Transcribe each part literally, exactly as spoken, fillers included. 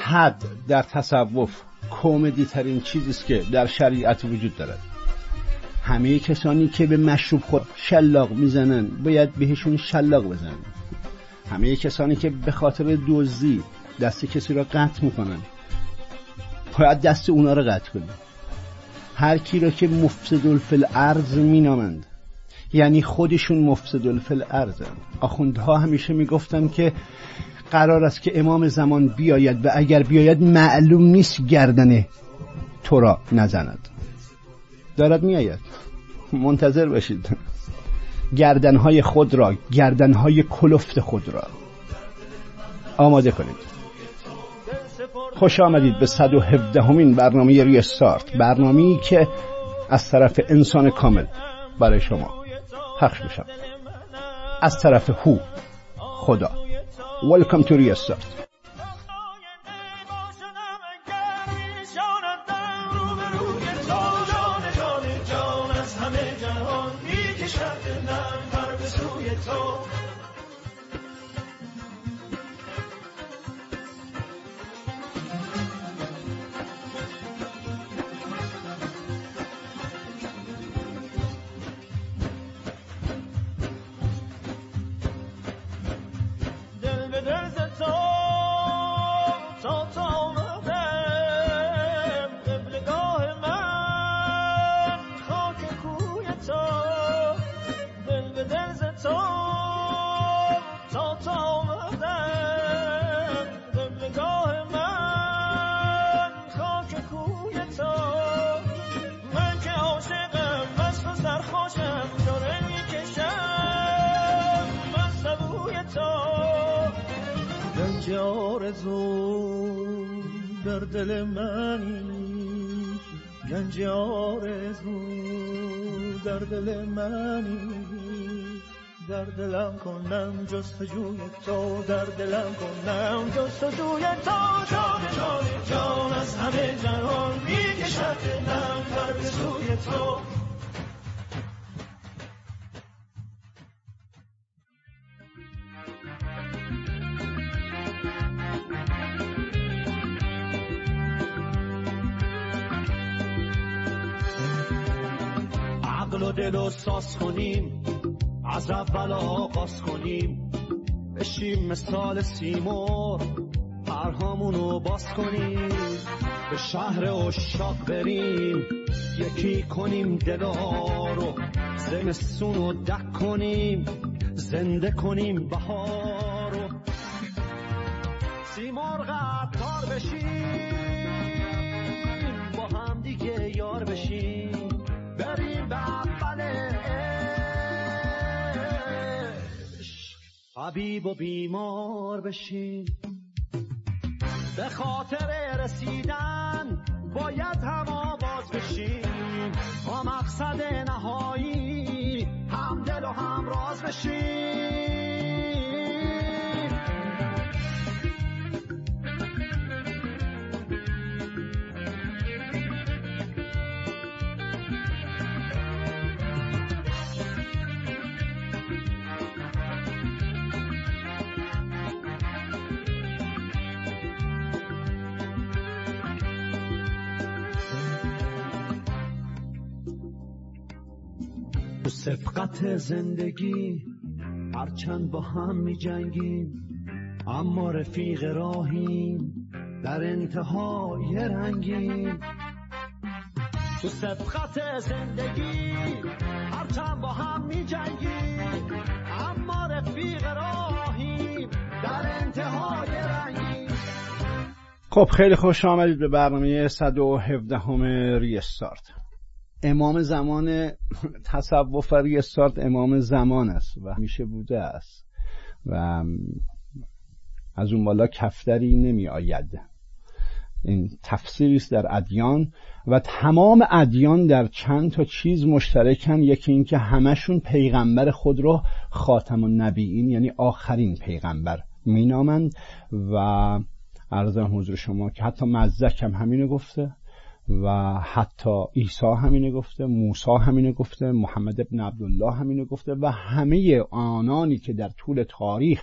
حد در تصوف کمدی ترین چیزی است که در شریعت وجود دارد. همه کسانی که به مشروب خود شلاق میزنن باید بهشون شلاق بزنن. همه کسانی که به خاطر دزدی دست کسی را قطع میکنن باید دست اونا را قطع کنن. هر کی را که مفسد فی الارض مینامند یعنی خودشون مفسد فی الارض. آخوندها همیشه میگفتن که قرار است که امام زمان بیاید و اگر بیاید معلوم نیست گردن تو را نزند. دارد میآید، منتظر باشید. گردنهای خود را، گردنهای کلفت خود را آماده کنید. خوش آمدید به صد و هفدهمین برنامه ریستارت، برنامه‌ای که از طرف انسان کامل برای شما پخش میشه، از طرف هو خدا. Welcome to Restart. آرزو در دل منی، گنج آرزو در دل منی، در دلم کنم جستجوی تو، در دلم کنم جستجوی تو. جان جان جان از همه جهان میکشد دلم بر به سوی تو. عقل و دل رو ساز کنیم، از اول آغاز کنیم، بشیم مثال سیمور، پرهامونو باز کنیم، به شهر عشاق بریم، یکی کنیم دلا رو، زمستونو دک کنیم، زنده کنیم بهار رو، سیمور قطار بشیم، با هم دیگه یار بشیم، بریم به اول عشق، حبیب و بیمار بشیم. به خاطر رسیدن باید هم آواز بشیم، با مقصد نهایی هم دل و هم راز بشیم. تو سبقت زندگی هرچند با هم می جنگیم، اما رفیق راهیم، در انتهای رنگیم. تو سبقت زندگی هرچند با هم می جنگیم، اما رفیق راهیم، در انتهای رنگیم. خب خیلی خوش آمدید به برنامه صد و هفدهم ریستارت. امام زمان تصوف ریستارت امام زمان است و همیشه بوده است و از اون بالا کفتری نمی آید. این تفسیری است در ادیان و تمام ادیان در چند تا چیز مشترکن. یکی این که همشون پیغمبر خود رو خاتم النبیین یعنی آخرین پیغمبر مینامند و عرضم حضور شما که حتی مزدک هم همینو گفته و حتی عیسی همینه گفته، موسی همینه گفته، محمد ابن عبدالله همینه گفته و همه آنانی که در طول تاریخ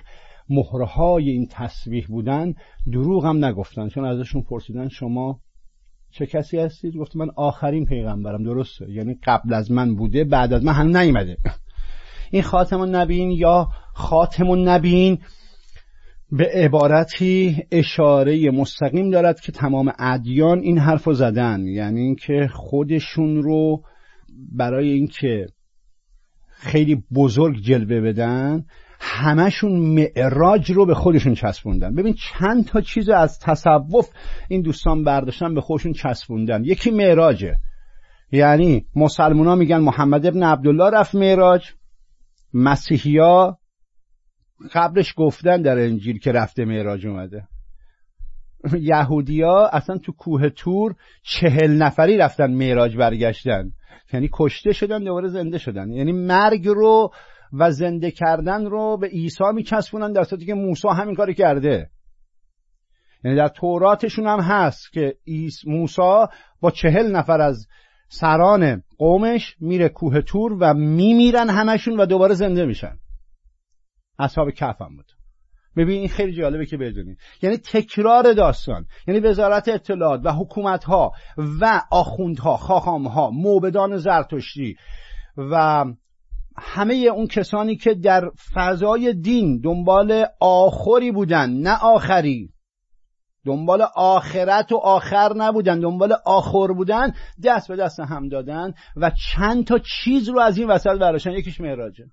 مهرهای این تسبیح بودن دروغ هم نگفتن، چون ازشون پرسیدن شما چه کسی هستید؟ گفت من آخرین پیغمبرم. درسته، یعنی قبل از من بوده، بعد از من هنوز نیومده. این خاتم النبیین یا خاتم النبیین به عبارتی اشاره مستقیم دارد که تمام ادیان این حرفو زدن، یعنی اینکه خودشون رو برای اینکه خیلی بزرگ جلوه بدن همشون معراج رو به خودشون چسبوندن. ببین چند تا چیز از تصوف این دوستان برداشتن به خودشون چسبوندن. یکی معراجه، یعنی مسلمونا میگن محمد ابن عبدالله رفت معراج، مسیحیا قبلش گفتن در انجیل که رفته معراج اومده، یهودیا اصلا تو کوه تور چهل نفری رفتن معراج برگشتن، یعنی کشته شدن دوباره زنده شدن. یعنی مرگ رو و زنده کردن رو به عیسی میچسبونن، در صورتی که موسی همین کاری کرده. یعنی در توراتشون هم هست که موسی با چهل نفر از سران قومش میره کوه تور و میمیرن همشون و دوباره زنده میشن. اصحاب کهف هم بود. ببین این خیلی جالبه که بدونید، یعنی تکرار داستان، یعنی وزارت اطلاعات و حکومت‌ها و آخوندها، خاخام‌ها، موبدان زرتشتی و همه اون کسانی که در فضای دین دنبال آخری بودن نه آخری، دنبال آخرت و آخر نبودن، دنبال آخر بودن، دست به دست هم دادن و چند تا چیز رو از این وسط برداشتن. یکیش معراجه.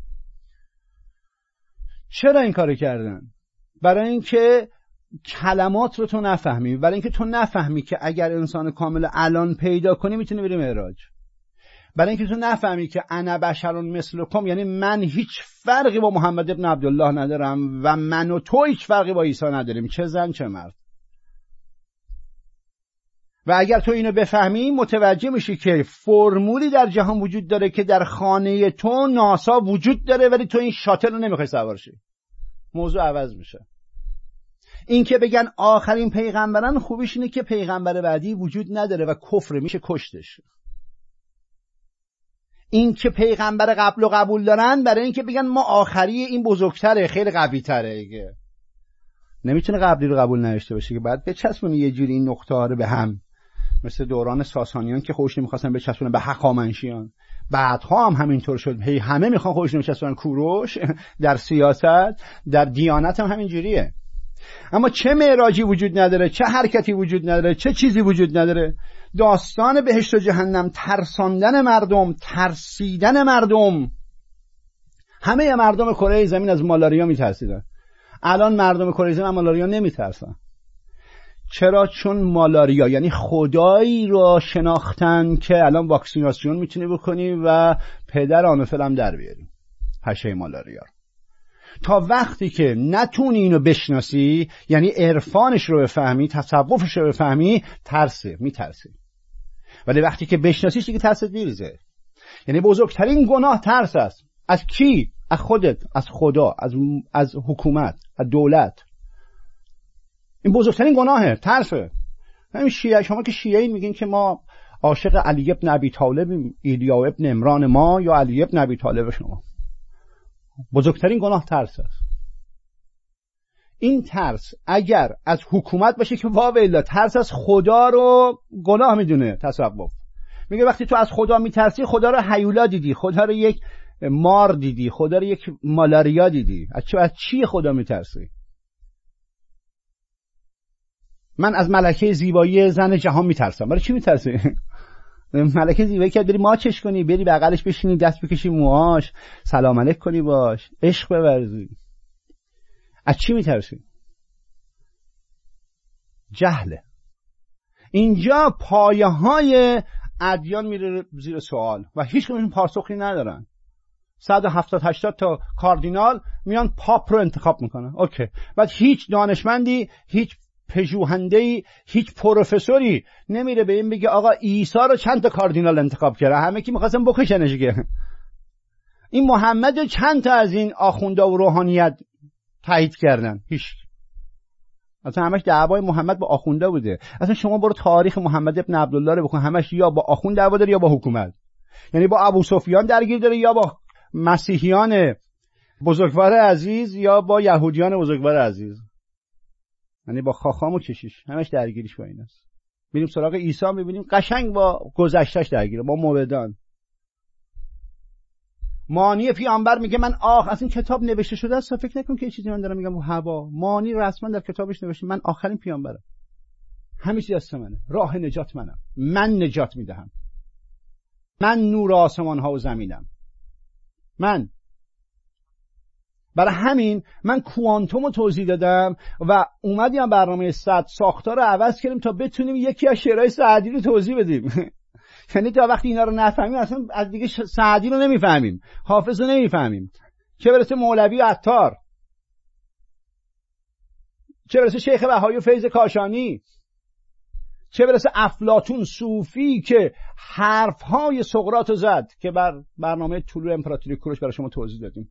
چرا این کارو کردن؟ برای اینکه کلمات رو تو نفهمی، برای اینکه تو نفهمی که اگر انسان کامل الان پیدا کنی میتونی بری معراج، برای اینکه تو نفهمی که انا بشر مثلکم، یعنی من هیچ فرقی با محمد ابن عبدالله ندارم و من و تو هیچ فرقی با عیسی نداریم، چه زن چه مرد. و اگر تو اینو بفهمی متوجه میشی که فرمولی در جهان وجود داره که در خانه تو ناسا وجود داره ولی تو این شاتل رو نمیخوای سوار شی. موضوع عوض میشه. این که بگن آخرین پیغمبران، خوبیش اینه که پیغمبر بعدی وجود نداره و کفر، میشه کشتش. این که پیغمبر قبل و قبول دارن برای اینکه بگن ما آخری، این بزرگتره، خیلی قوی تره دیگه. نمیتونه قبلی رو قبول نداشته باشه که بعد بچسبونه یه جوری این نقطه ها رو به هم، مثل دوران ساسانیان که خودش نمیخواستن بچسبونن به هخامنشیان، بعدها هم همینطور شد، هی همه میخوان خودشون بچسبونن کوروش. در سیاست، در دیانت هم همین جوریه. اما چه معراجی وجود نداره، چه حرکتی وجود نداره، چه چیزی وجود نداره؟ داستان بهشت و جهنم، ترساندن مردم، ترسیدن مردم. همه مردم کره زمین از مالاریا میترسیدن. الان مردم کره زمین از مالاریا نمیترسن. چرا؟ چون مالاریا یعنی خدایی را شناختن که الان واکسیناسیون میتونی بکنی و پدر آن فلم در بیاری، پشه مالاریا. تا وقتی که نتونی اینو بشناسی، یعنی عرفانش رو بفهمی، تصوفش رو بفهمی، ترسه، میترسی. ولی وقتی که بشناسیش دیگه ترست میریزه. یعنی بزرگترین گناه ترس است. از کی؟ از خودت، از خدا، از از حکومت، از دولت. این بزرگترین گناهه، ترسه. همین شیعه، شما که شیعه میگین که ما عاشق علی ابن ابی طالبیم، ایلیا ابن عمران ما یا علی ابن ابی طالب شما. بزرگترین گناه ترس است. این ترس اگر از حکومت باشه که واویلا، ترس از خدا رو گناه میدونه تصوف. میگه وقتی تو از خدا میترسی، خدا رو هیولا دیدی، خدا رو یک مار دیدی، خدا رو یک مالاریا دیدی. از چی از چی خدا میترسی؟ من از ملکه زیبایی زن جهان میترسم. برای چی میترسی؟ ملکه زیبایی که بری ماچش کنی، بری بغلش بشینی، دست بکشی موهاش، سلام علیک کنی باش، عشق بورزی. از چی میترسی؟ جهله. اینجا پایه های ادیان میره زیر سوال و هیچ کدومشون پاسخی ندارن. صد و هفتاد هشتاد تا کاردینال میان پاپ رو انتخاب میکنن. اوکی. بعد هیچ دانشمندی، هیچ پژوهنده‌ای، هیچ پروفسوری نمیره به این بگه آقا عیسی رو چند تا کاردینال انتخاب کرده، همه کی می‌خواستن بکشنش دیگه. این محمد چند تا از این آخوندا و روحانیت تایید کردن؟ هیچ. اصلا همش دعوای محمد با آخوندا بوده. اصلا شما برو تاریخ محمد ابن عبدالله رو بکن، همش یا با آخوند دعوا داره یا با حکومت. یعنی با ابو سفیان درگیر داره یا با مسیحیان بزرگوار عزیز یا با یهودیان بزرگوار عزیز، یعنی با خاخام و کشیش همش درگیریش با این است. میریم سراغ عیسی میبینیم قشنگ با گذشتهش درگیره، با موعدان. مانی پیامبر میگه من آخ از این کتاب نوشته شده است، فکر نکن که چیزی من دارم میگم هوا. مانی رسما در کتابش نوشته من آخرین پیامبرم، همه چیز از منه، راه نجات منم، من نجات میدهم، من نور آسمان ها و زمینم، من. برای همین من کوانتوم رو توضیح دادم و اومدیم برنامه صد ساختار رو عوض کردیم تا بتونیم یکی از شعرهای سعدی رو توضیح بدیم. یعنی تا وقتی اینا رو نفهمیم اصلا از دیگه سعدی رو نمیفهمیم، حافظ رو نمیفهمیم، چه برسه مولوی و عطار، چه برسه شیخ بهایی و فیض کاشانی، چه برسه افلاطون صوفی که حرفهای سقراط رو زد که بر برنامه طلوع امپراتوری کوروش برای شما توضیح دادیم.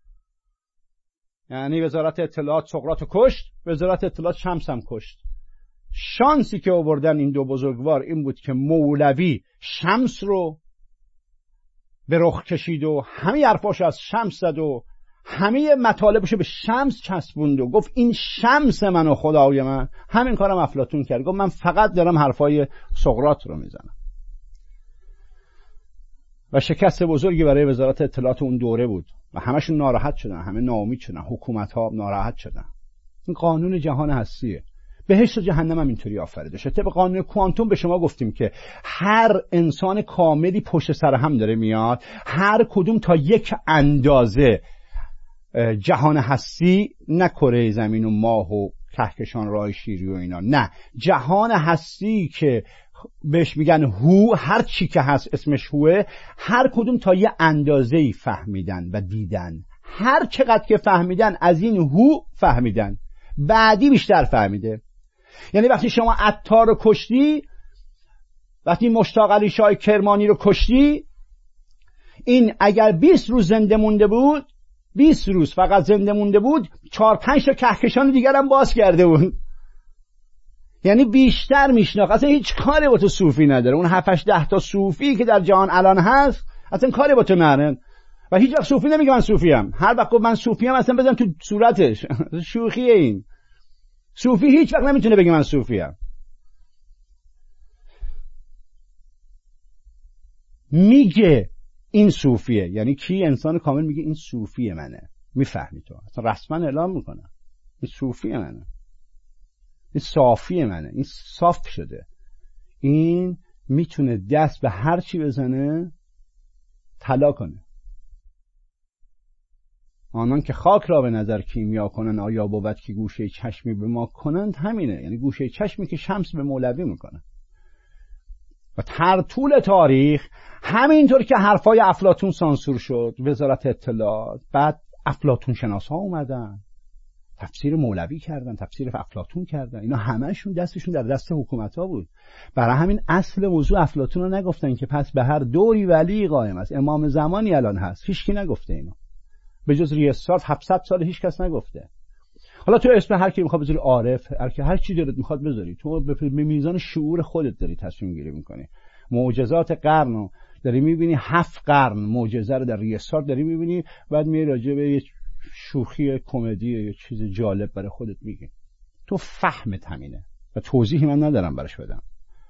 یعنی وزارت اطلاعات سقراط رو کشت، وزارت اطلاعات شمس هم کشت. شانسی که آوردن این دو بزرگوار این بود که مولوی شمس رو به رخ کشید و همه حرفاش از شمس زد و همه مطالبشو به شمس چسبوند و گفت این شمس من و خدای من. همین کارم افلاطون کرد، گفت من فقط دارم حرفای سقراط رو میزنم. و شکست بزرگی برای وزارت اطلاعات اون دوره بود و همشون ناراحت شدن، همه ناامید شدن، حکومت ها ناراحت شدن. این قانون جهان هستیه. بهشت و جهنم هم اینطوری آفریده شده. طبق قانون کوانتوم به شما گفتیم که هر انسان کاملی پشت سر هم داره میاد، هر کدوم تا یک اندازه جهان هستی، نه کره زمین و ماه و کهکشان راه شیری و اینا، نه جهان هستی که بهش میگن هو، هر چی که هست اسمش هوه، هر کدوم تا یه اندازه‌ای فهمیدن و دیدن. هر چقدر که فهمیدن از این هو فهمیدن، بعدی بیشتر فهمیده. یعنی وقتی شما عطار رو کشتی، وقتی مشتاق علی شاه کرمانی رو کشتی، این اگر بیست روز زنده مونده بود، بیست روز فقط زنده مونده بود، چهار پنج تا کهکشان دیگر هم باز کرده بود. یعنی بیشتر میشناخت. اصلا هیچ کاری با تو صوفی نداره. اون هفت هشت ده تا صوفی که در جهان الان هست اصلا کاری با تو ندارن. و هیچ وقت صوفی نمیگه من صوفی ام. هر وقت من صوفی ام اصلا بزن تو صورتش. شوخیه این. صوفی هیچ وقت نمیتونه بگه من صوفی ام. میگه این صوفیه. یعنی کی؟ انسان کامل میگه این صوفی منه. میفهمی تو. اصلا رسما اعلام میکنه این صوفی منه، این صافی منه، این صاف شده، این میتونه دست به هر چی بزنه طلا کنه. آنان که خاک را به نظر کیمیا کنن، آیا بود که گوشه چشمی به ما کنند؟ همینه. یعنی گوشه چشمی که شمس به مولوی میکنه. و در طول تاریخ همینطور که حرفای افلاطون سانسور شد، وزارت اطلاعات، بعد افلاطون شناس ها اومدن تفسیر مولوی کردن، تفسیر افلاطون کردن، اینا همهشون دستشون در دست حکومت ها بود. برای همین اصل موضوع افلاطون رو نگفتن که پس به هر دوری ولی قائم است، امام زمانی الان هست. هیچکی نگفته اینو به جز ریاست. هفتصد سال هیچ کس نگفته. حالا تو اسم هر کی میخواد بذاری عارف، هر کی هر چی دلت میخواد بذاری، تو به میزان شعور خودت داری تصمیم گیری میکنی. معجزات قرن رو داری میبینی، هفت قرن معجزه رو در ریاست داری میبینی، بعد میای راجع به یه شوخی کمدی یه چیز جالب برای خودت میگی. تو فهمت همینه و توضیحی من ندارم براش بدم.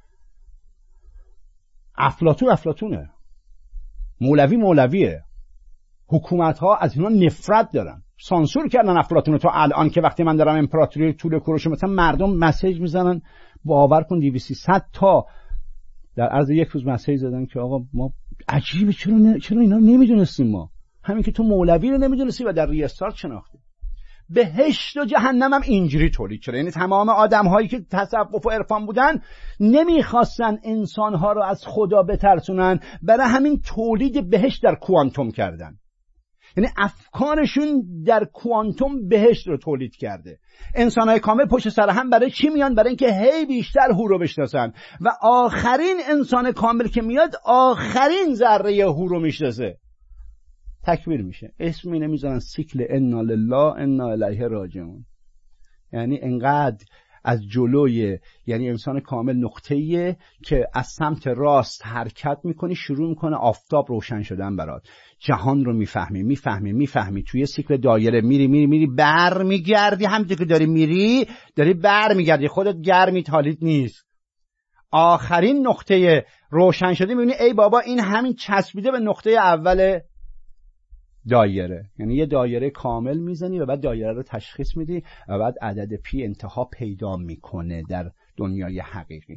افلاطون افلاطونه، مولوی مولویه. حکومت ها از اینا نفرت دارن، سانسور کردن افلاطون. تو الان که وقتی من دارم امپراتوری طول کوروش، مثلا مردم مسیج میزنن، باور کن دویست سیصد تا در عرض یک روز مسیج زدن که آقا ما عجیبه، چرا ن... چرا اینا نمیدونستیم ما، همین که تو مولوی رو نمیدونستی و در ریاست شناختی. بهشت و جهنم هم اینجوری تولید شده. یعنی تمام آدم هایی که تصوف و عرفان بودن نمیخواستن انسان ها رو از خدا بترسونن، برای همین تولید بهشت در کوانتوم کردن. یعنی افکارشون در کوانتوم بهشت رو تولید کرده. انسان‌های کامل پشت سر هم برای چی میان؟ برای اینکه هی بیشتر هو رو بشناسن و آخرین انسان کامل که میاد آخرین ذره هو رو میشناسه، تکمیل میشه. اسم اینه میذارن سیکل انا لله انا الیه راجعون. یعنی انقدر از جلوی، یعنی انسان کامل نقطه‌ایه که از سمت راست حرکت میکنی، شروع میکنه آفتاب روشن شدن برات، جهان رو میفهمی میفهمی میفهمی توی سیکل دایره میری میری میری بر میگردی، همینطور که داری میری داری بر میگردی، خودت گرمی حالیت نیست. آخرین نقطه روشن شده میبینی ای بابا این همین چسبیده به نقطه اول دایره، یعنی یه دایره کامل میزنی و بعد دایره رو تشخیص میدی و بعد عدد پی انتها پیدا میکنه در دنیای حقیقی.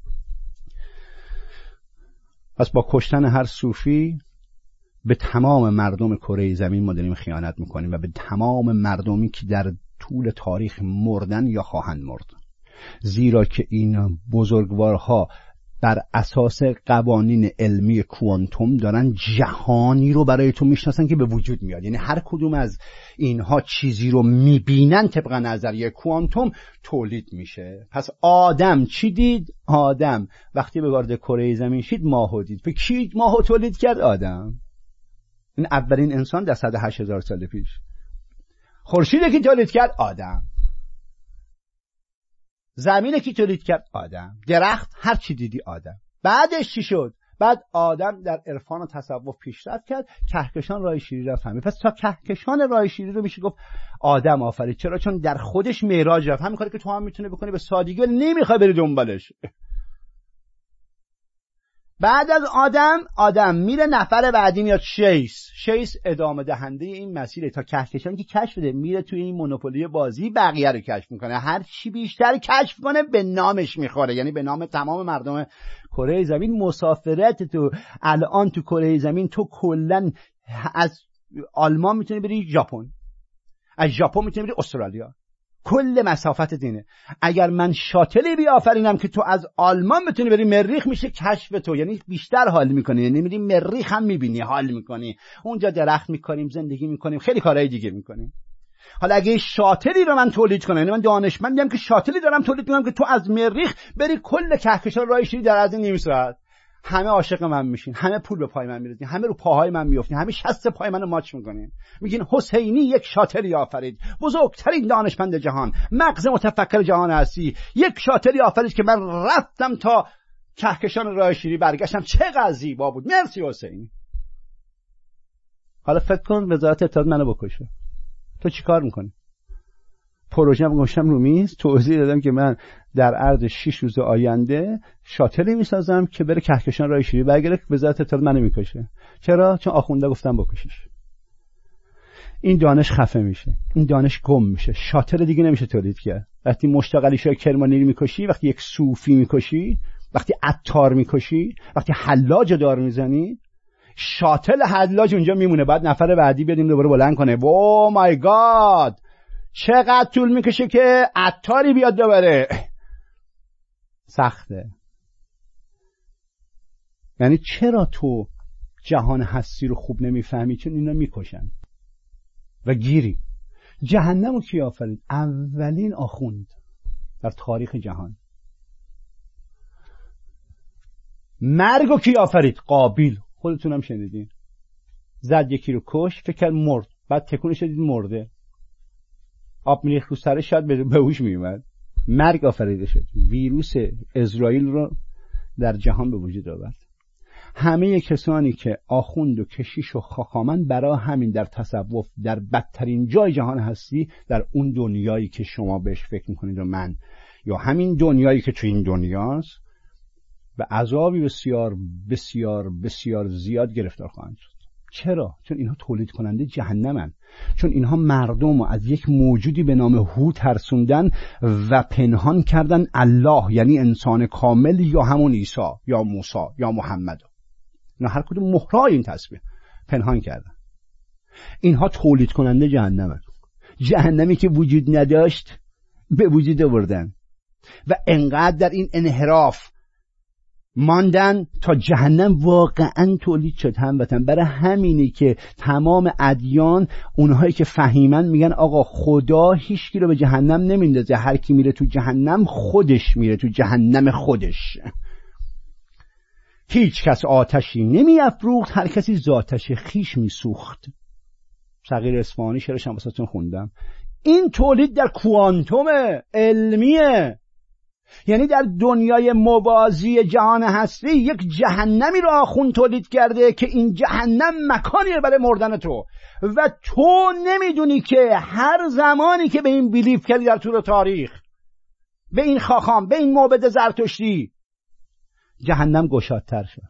پس با کشتن هر صوفی به تمام مردم کره زمین ما داریم خیانت میکنیم و به تمام مردمی که در طول تاریخ مردن یا خواهند مرد، زیرا که این بزرگوارها بر اساس قوانین علمی کوانتوم دارن جهانی رو برای تو میشناسن که به وجود میاد. یعنی هر کدوم از اینها چیزی رو میبینن طبق نظریه کوانتوم تولید میشه. پس آدم چی دید؟ آدم وقتی به وارد کره زمین شد ماهو دید. به کی ماهو تولید کرد؟ آدم. این اولین انسان در صد و هشت هزار سال پیش. خورشید کی تولید کرد؟ آدم. زمین کی تولید کرد؟ آدم. درخت هر چی دیدی آدم. بعدش چی شد؟ بعد آدم در عرفان و تصوف پیشرفت کرد، کهکشان راه شیری را فهمید. پس تا کهکشان راه شیری رو میشه گفت آدم آفرید. چرا؟ چون در خودش معراج رفت. همین کاری که تو هم میتونه بکنی به سادگی، نمیخوای بری دنبالش. بعد از آدم آدم میره، نفر بعدی میاد شیس. شیس ادامه دهنده این مسیره تا کهکشان که کشف بده، میره توی این مونوپولی بازی بقیه رو کشف میکنه. هر چی بیشتر کشف کنه به نامش میخوره، یعنی به نام تمام مردم کره زمین. مسافرت تو الان تو کره زمین تو کلا از آلمان میتونی بری ژاپن، از ژاپن میتونی بری استرالیا، کل مسافت دینه. اگر من شاتلی بیافرینم که تو از آلمان بتونی بری مریخ، میشه کشف تو، یعنی بیشتر حال میکنی، یعنی میری مریخ هم میبینی، حال میکنی، اونجا درخت میکنیم، زندگی میکنیم، خیلی کارهای دیگه میکنیم. حالا اگه شاتلی رو من تولید کنم، یعنی من دانشمندیم که شاتلی دارم تولید میکنم که تو از مریخ بری کل کهکشان راه شیری در از نیم ساعت، همه عاشق من میشین، همه پول به پای من میریزین، همه رو پاهای من میافتین، همه شست پای منو ماچ میکنین، میگین حسینی یک شاتلی آفرید، بزرگترین دانشمند جهان، مغز متفکر جهان هستی، یک شاتلی آفرید که من رفتم تا کهکشان راه شیری برگشتم، چقدر زیبا بود، مرسی حسینی. حالا فکر کن وزارت اطلاعات منو بکشه، تو چیکار میکنی؟ پروژه هم گذاشتم رو میز، توضیح دادم که من در عرض شش روز آینده شاتلی میسازم که بره کهکشان راه شیری برگره، وزارت اطلاعات منو میکشه. چرا؟ چون آخونده گفتم بکشش. این دانش خفه میشه، این دانش گم میشه، شاتل دیگه نمیشه تولید کرد. وقتی مشتاق علیشاه کرمانی رو میکشی، وقتی یک صوفی میکشی، وقتی عطار میکشی، وقتی حلاج دار میزنی، شاتل حلاج اونجا میمونه، بعد نفر بعدی بیاد این دوباره بلند کنه. او مای گاد، چقدر طول میکشه که عطاری بیاد دوباره. سخته. یعنی چرا تو جهان هستی رو خوب نمیفهمی؟ چون اینا میکشن و گیری. جهنم رو کی آفرید؟ اولین آخوند در تاریخ جهان. مرگ رو کی آفرید؟ قابیل. خودتونم شنیدین، زد یکی رو کش، فکر کرد مرد، بعد تکونش دید مرده، آب میریخت رو سرش، شاید به هوش میومد. مرگ آفریده شد. ویروس اسرائیل رو در جهان به وجود آورد. همه کسانی که آخوند و کشیش و خاخامن، برای همین در تصوف در بدترین جای جهان هستی، در اون دنیایی که شما بهش فکر میکنید و من، یا همین دنیایی که تو این دنیاست، به عذابی بسیار بسیار بسیار زیاد گرفتار خواهند شد. چرا؟ چون اینها تولید کننده جهنمن. چون اینها مردم رو از یک موجودی به نام هو ترسوندن و پنهان کردن الله، یعنی انسان کامل، یا همون عیسی یا موسی یا محمد. اینا هر کدوم مهرای این تسبیح پنهان کردن. اینها تولید کننده جهنمن. جهنمی که وجود نداشت به وجود آوردن و انقدر در این انحراف ماندن تا جهنم واقعا تولید شد. هموطن، برای همینی که تمام ادیان، اونهایی که فهیمن، میگن آقا خدا هیچکی رو به جهنم نمیندازه، هر کی میره تو جهنم خودش میره تو جهنم خودش. هیچ کس آتشی نمی افروخت، هر کسی ذاتش خیش می سوخت. صغیر اصفهانی شعرش هم واسهتون خوندم. این تولید در کوانتوم علمیه، یعنی در دنیای موازی جهان هستی یک جهنمی رو آخوند تولید کرده که این جهنم مکانیه برای مردن تو، و تو نمیدونی که هر زمانی که به این بیلیف کردی در طول تاریخ، به این خاخام، به این موبد زرتشتی، جهنم گشادتر شد.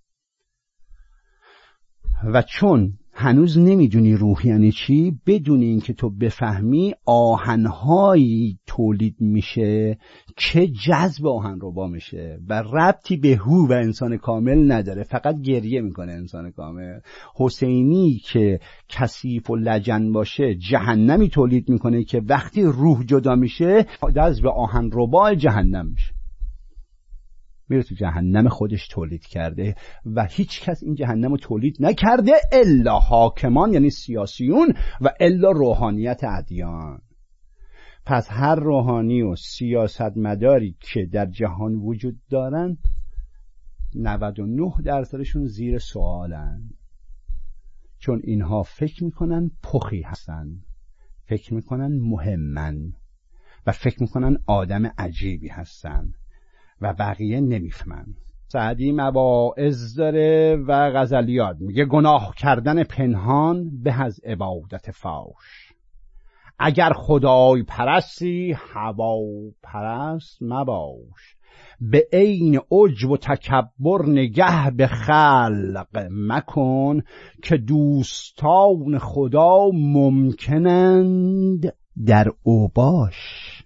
و چون هنوز نمیدونی روح یعنی چی، بدون این که تو بفهمی آهنهایی تولید میشه که جذب آهن رو با میشه و ربطی به هو و انسان کامل نداره، فقط گریه میکنه انسان کامل. حسینی که کثیف و لجن باشه جهنمی تولید میکنه که وقتی روح جدا میشه جذب آهن ربا جهنم میشه، میره تو جهنم خودش تولید کرده و هیچ کس این جهنم رو تولید نکرده الا حاکمان، یعنی سیاسیون، و الا روحانیت ادیان. پس هر روحانی و سیاستمداری که در جهان وجود دارن نود و نه درصدشون زیر سوالن، چون اینها فکر میکنن پخی هستن، فکر میکنن مهمن و فکر میکنن آدم عجیبی هستن و بقیه نمیفهمن. سعدی مواعظ داره و غزلیات، میگه گناه کردن پنهان به از عبادت فاش، اگر خدای پرستی هوا پرست مباش، به عین عجب و تکبر نگه به خلق مکن، که دوستان خدا ممکنند در اوباش.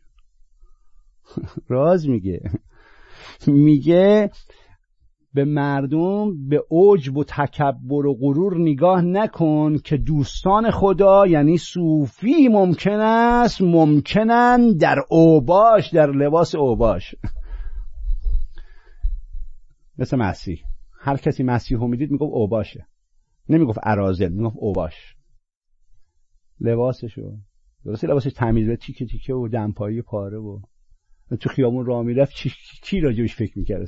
راز میگه میگه به مردم به عجب و تکبر و غرور نگاه نکن که دوستان خدا یعنی صوفی ممکن است ممکنن در اوباش، در لباس اوباش. مثل مسیح، هر کسی مسیح رو میدید میگفت اوباشه، نمیگفت اراذل، میگفت اوباش. لباسشو درسته، لباسش تمیز تیکه تیکه و دمپایی پاره و تو خیابون راه میرفت، چی کی راجبش فکر میکرد؟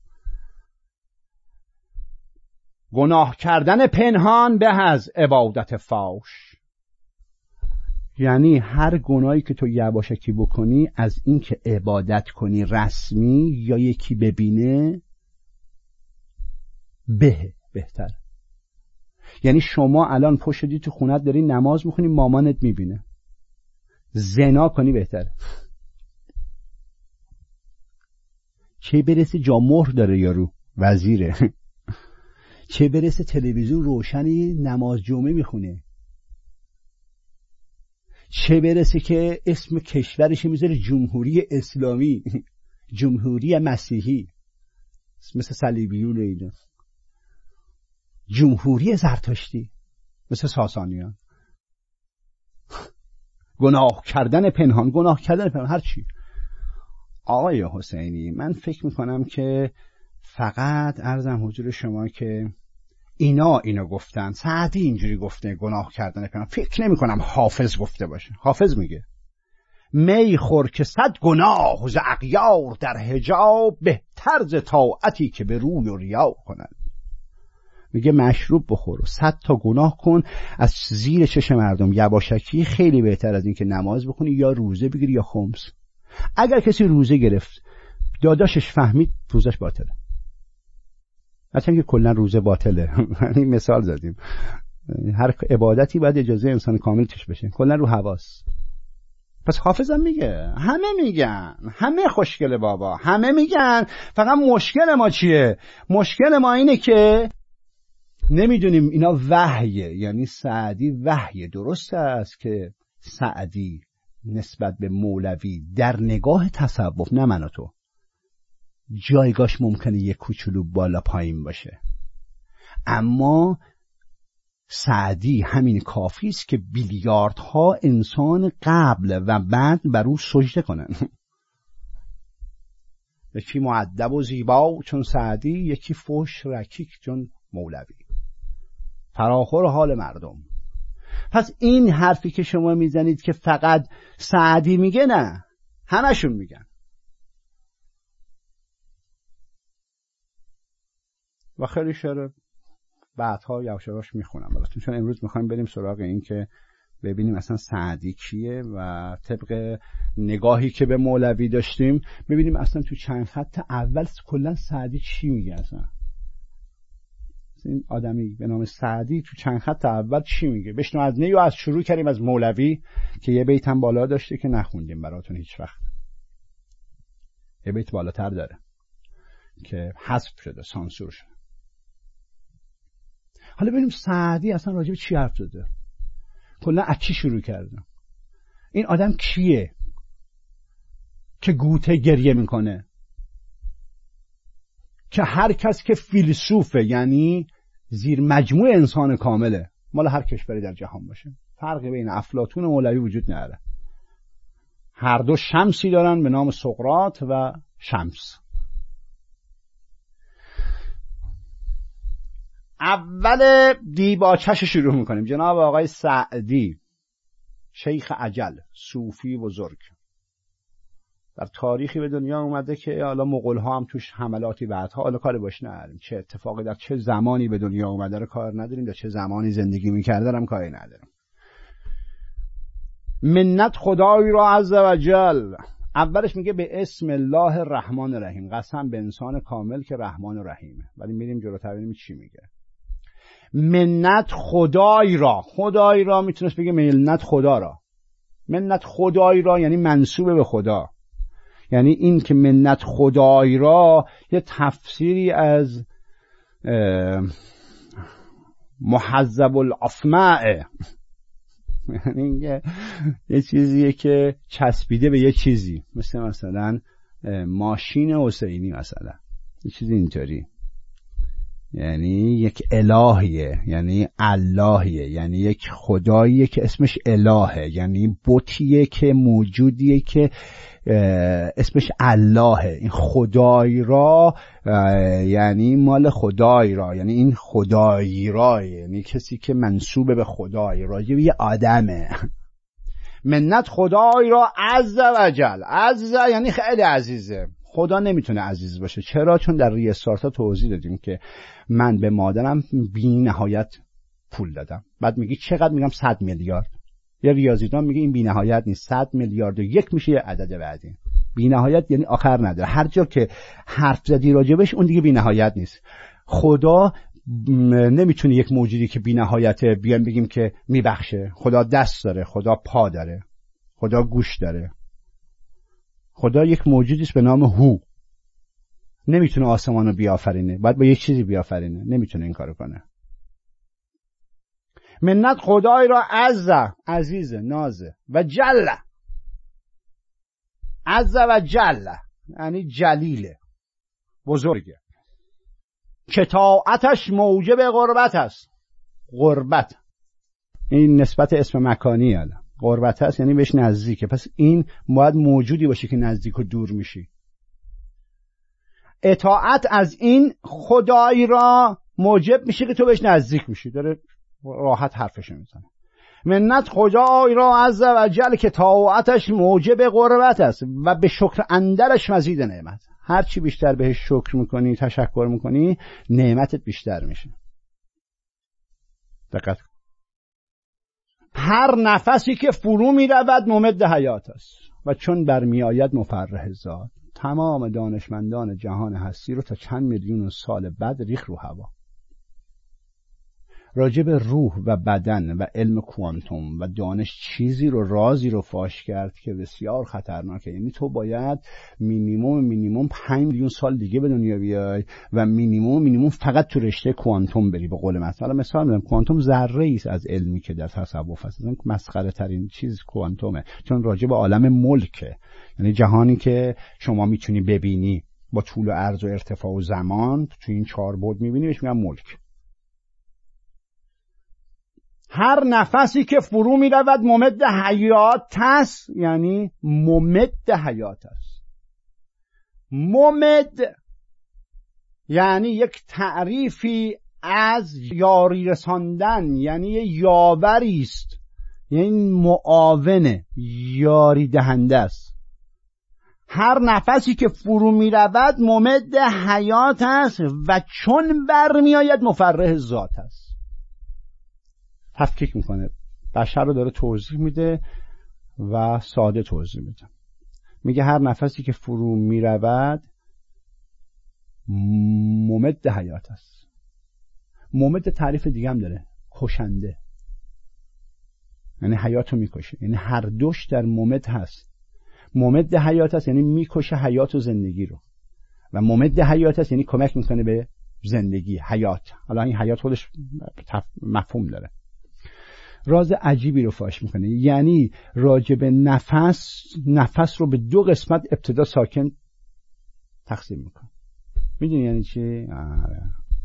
گناه کردن پنهان به از عبادت فاش، یعنی هر گناهی که تو یواشکی بکنی از این که عبادت کنی رسمی یا یکی ببینه به بهتر. یعنی شما الان پشت دی تو خونت داری نماز میخونی، مامانت میبینه، زنا کنی بهتره. چه برسه جا مهر داره یارو وزیره، چه برسه تلویزیون روشنی نماز جمعه میخونه، چه برسه که اسم کشورش میذاره جمهوری اسلامی، جمهوری مسیحی، مثل صلیبیون و اینا، جمهوری زرتشتی مثل ساسانیان. گناه کردن پنهان، گناه کردن پنهان هر چی. آقای حسینی، من فکر میکنم که فقط عرضم حضور شما که اینا اینو گفتن، سعدی اینجوری گفته گناه کردن پنهان، فکر نمی کنم حافظ گفته باشه. حافظ میگه می خور که صد گناه ز اغیار در حجاب، بهتر ز طاعتی که به روی و ریا کنند. میگه مشروب بخور و صد تا گناه کن از زیر چشم مردم، یواشکی خیلی بهتر از این که نماز بخونی یا روزه بگیری یا خمس. اگر کسی روزه گرفت داداشش فهمید روزش باطله، اصلا که کلا روزه باطله، یعنی مثال زدیم، هر عبادتی باید اجازه انسان کامل توش بشه، کلا رو حواس. پس حافظم میگه، همه میگن، همه خوشگله بابا، همه میگن، فقط مشکل ما چیه؟ مشکل ما اینه که نمیدونیم اینا وحیه، یعنی سعدی وحیه. درست است که سعدی نسبت به مولوی در نگاه تصوف، نه من و تو، جایگاش ممکنه یک کوچولو بالا پایین باشه، اما سعدی همین کافی است که بیلیاردها انسان قبل و بعد بر او سجده کنن. یکی مؤدب و زیبا چون سعدی، یکی فحش رکیک چون مولوی، فراخور حال مردم. پس این حرفی که شما میزنید که فقط سعدی میگه، نه، همشون میگن. و خیلی شعر بعدها یواش یواش میخونم براتون، چون امروز میخوایم بریم سراغ این که ببینیم اصلا سعدی کیه و طبق نگاهی که به مولوی داشتیم ببینیم اصلا تو چند خط اول کلا سعدی چی میگه. اصلا این آدمی به نام سعدی تو چند خط اول چی میگه. بشنو از نیو از شروع کردیم از مولوی که یه بیت هم بالا داشته که نخوندیم براتون هیچ وقت. یه بیت بالاتر داره که حذف شده، سانسور شده. حالا ببینیم سعدی اصلا راجع به چی حرف زده، کلا از چی شروع کرده. این آدم کیه که گوته گریه میکنه، که هر کس که فیلسوفه یعنی زیر مجموع انسان کامله، مال هر کشوری در جهان باشه، فرقی بین افلاطون و مولوی وجود نداره. هر دو شمسی دارن به نام سقراط و شمس. اول دیباچه‌ش شروع میکنیم. جناب آقای سعدی، شیخ عجل، صوفی بزرگ، در تاریخی به دنیا اومده که حالا مغول‌ها هم توش حملاتی بعدها حالا کاری باش نداریم، چه اتفاقی در چه زمانی به دنیا اومده رو کار نداریم، در چه زمانی زندگی میکرده هم کاری نداریم. منت خدای را عز و جل. اولش میگه به اسم الله الرحمن الرحیم، قسم به انسان کامل که رحمان و رحیمه. ولی میریم جلوتر ببینیم چی میگه. منت خدای را، خدای را میتونست بگه منت خدا را. منت خدای را یعنی منسوب به خدا، یعنی این که منت خدای را یه تفسیری از محذب الافماء، یعنی یه چیزیه که چسبیده به یه چیزی، مثل مثلا ماشین حسینی مثلا، یه چیزی اینطوری، یعنی یک الهیه، یعنی اللهیه، یعنی یک خداییه که اسمش الهه، یعنی بتیه که موجودیه که اسمش اللهه. این خدای را یعنی مال خدای را، یعنی این خدایی را، یعنی کسی که منسوب به خدای را، یه آدمه. منت خدای را عز و جل. عز یعنی خیلی عزیزه. خدا نمیتونه عزیز باشه. چرا؟ چون در ریاستارتا توضیح دادیم که من به مادرم بی نهایت پول دادم. بعد میگی چقدر؟ میگم صد میلیارد. یا ریاضیدان میگه این بی نهایت نیست، صد میلیارد و یک میشه یه عدد بعدی. بی نهایت یعنی آخر نداره. هر جا که حرف زدی راجبش اون دیگه بی نهایت نیست. خدا نمیتونه یک موجودی که بی نهایته بیان بگیم که میبخشه. خدا دست داره، خدا پا داره، خدا گوش داره. خدا یک موجودی است به نام هو. نمیتونه آسمانو بیافرینه، باید با یک چیزی بیافرینه، نمیتونه این کارو کنه. منت خدای را عز، عزیز، نازه، و جل، عز و جل یعنی جلیله، بزرگه، که طاعتش موجب غربت است. غربت این نسبت اسم مکانی هست. غربت هست یعنی بهش نزدیکه، پس این باید موجودی باشه که نزدیک و دور میشی. اطاعت از این خدای را موجب میشه که تو بهش نزدیک میشی. داره راحت حرفش میزنه. منت خدای را عز و جل که طاعتش موجب غربت است و به شکر اندرش مزید نعمت. هر چی بیشتر بهش شکر میکنی، تشکر میکنی، نعمتت بیشتر میشه. دقت کن. هر نفسی که فرو میرود ممد حیات است و چون برمی آید مفرح ذات. تمام دانشمندان جهان هستی رو تا چند میلیون سال بعد ریخ رو هوا. راجب روح و بدن و علم کوانتوم و دانش چیزی رو، رازی رو فاش کرد که بسیار خطرناکه. یعنی تو باید مینیمم مینیمم پنج میلیون سال دیگه به دنیا بیای و مینیمم مینیمم فقط تو رشته کوانتوم بری. به قول مثلا مثال میزنم، کوانتوم ذره ای است از علمی که در تصوف هست. مثلا مسخره ترین چیز کوانتومه، چون راجب عالم ملکه، یعنی جهانی که شما میتونی ببینی با طول و عرض و ارتفاع و زمان، تو این چهار بعد میبینی، بهش میگن ملک. هر نفسی که فرو می رود ممد حیات است، یعنی ممد حیات است. ممد یعنی یک تعریفی از یاری رساندن، یعنی یاوری است، یعنی معاونه، یاری دهنده است. هر نفسی که فرو می رود ممد حیات است و چون برمی آید مفرح ذات است. تفکیک میکنه بشر رو داره توضیح میده و ساده توضیح میده. میگه هر نفسی که فرو میرود ممد حیات است. ممد تعریف دیگه هم داره، کشنده، یعنی حیات رو میکشه، یعنی هر دوش در ممد هست. ممد حیات است یعنی میکشه حیات و زندگی رو، و ممد حیات است یعنی کمک میکنه به زندگی، حیات. حالا این حیات خودش مفهوم داره. راز عجیبی رو فاش میکنه، یعنی راجب نفس نفس رو به دو قسمت ابتدا ساکن تقسیم میکنه. میدونی یعنی چی؟ آره.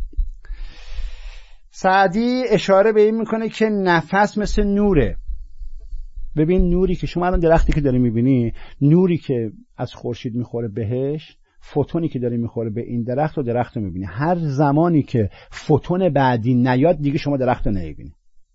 سعدی اشاره به این میکنه که نفس مثل نوره. ببین نوری که شما الان درختی که داری میبینی، نوری که از خورشید میخوره بهش، فوتونی که داری میخوره به این درخت و درخت رو میبینی. هر زمانی که فوتون بعدی نیاد دیگه شما درخت رو نمیبینی.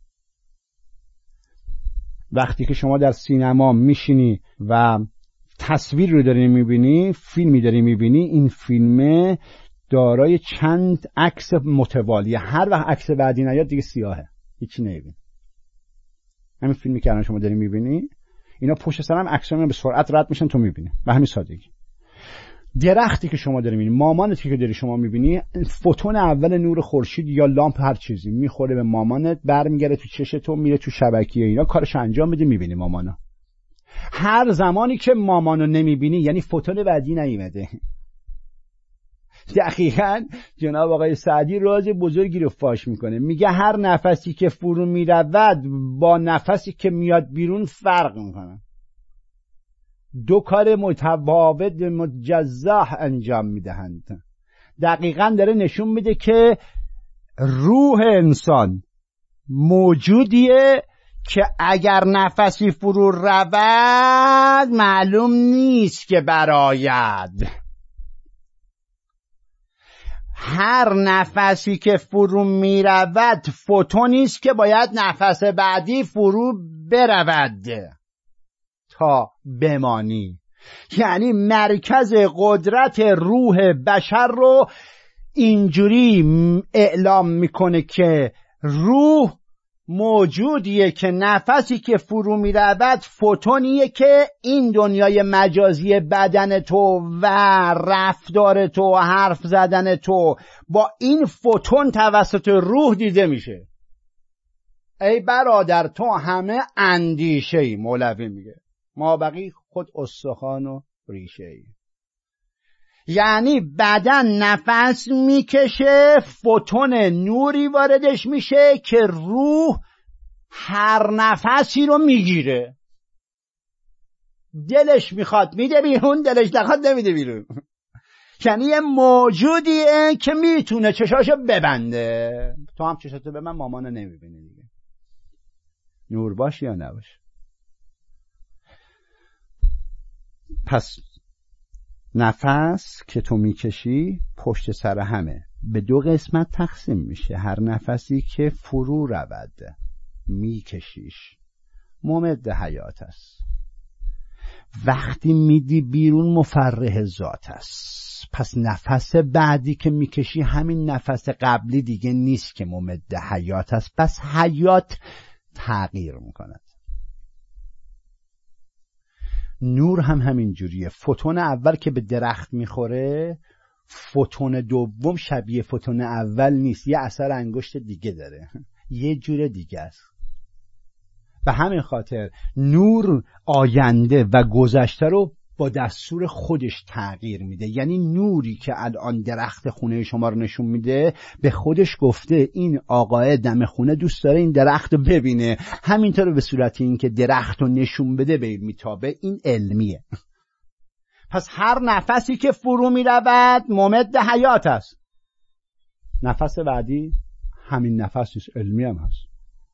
وقتی که شما در سینما میشینی و تصویر رو داری میبینی، فیلمی داری میبینی، این فیلم دارای چند عکس متوالیه. هر وقت عکس بعدی نیاد دیگه سیاهه، هیچی نمیبینی. همین فیلمی که الان شما داری میبینی، اینا پشت سر هم عکس‌ها به سرعت رد میشن، تو میبینی. به همین سادگی. درختی که شما داری میبینی، مامانت که داری شما میبینی، فوتون اول نور خورشید یا لامپ هر چیزی میخوره به مامانت، برمیگره تو چش تو، میره تو شبکیه، اینا کارش انجام میده، میبینی مامانو. هر زمانی که مامانو نمیبینی یعنی فوتون بعدی نیومده. دقیقاً جناب آقای سعدی راز بزرگی رو فاش میکنه. میگه هر نفسی که فرو میرود با نفسی که میاد بیرون فرق میکنه. دو کار متفاوت مجزا انجام میدهند. دقیقاً داره نشون میده که روح انسان موجودیه که اگر نفسی فرو رود معلوم نیست که براید. هر نفسی که فرو میرود فوتونی است که باید نفس بعدی فرو برود تا بمانی. یعنی مرکز قدرت روح بشر رو اینجوری اعلام میکنه که روح موجودیه که نفسی که فرو میرود فوتونیه که این دنیای مجازی بدن تو و رفتار تو و حرف زدن تو با این فوتون توسط روح دیده میشه. ای برادر تو همه اندیشه ای، مولوی میگه، ما بقی خود استخوان و ریشه ای. یعنی بدن نفس میکشه، فوتون نوری واردش میشه که روح هر نفسی رو میگیره. دلش میخواد میده بیرون، دلش نخواد نمیده بیرون. یعنی یه موجودیه که میتونه چشاشو ببنده. تو هم چشاتو به من مامانو نمیبینی دیگه، نور باش یا نباش. پس نفس که تو میکشی پشت سر همه به دو قسمت تقسیم میشه. هر نفسی که فرو رود میکشیش ممد حیات است، وقتی میدی بیرون مفرح ذات است. پس نفس بعدی که میکشی همین نفس قبلی دیگه نیست که ممد حیات است، پس حیات تغییر میکند. نور هم همین جوریه. فوتون اول که به درخت میخوره، فوتون دوم شبیه فوتون اول نیست، یه اثر انگشت دیگه داره، یه جور دیگه است. به همین خاطر نور آینده و گذشته رو با دستور خودش تغییر میده. یعنی نوری که الان درخت خونه شما رو نشون میده به خودش گفته این آقای دم خونه دوست داره این درخت رو ببینه، همینطور به صورت این که درخت رو نشون بده به این میتابه. این علمیه. پس هر نفسی که فرو میرود ممد حیات است. نفس بعدی همین نفس نیست، علمی هم هست،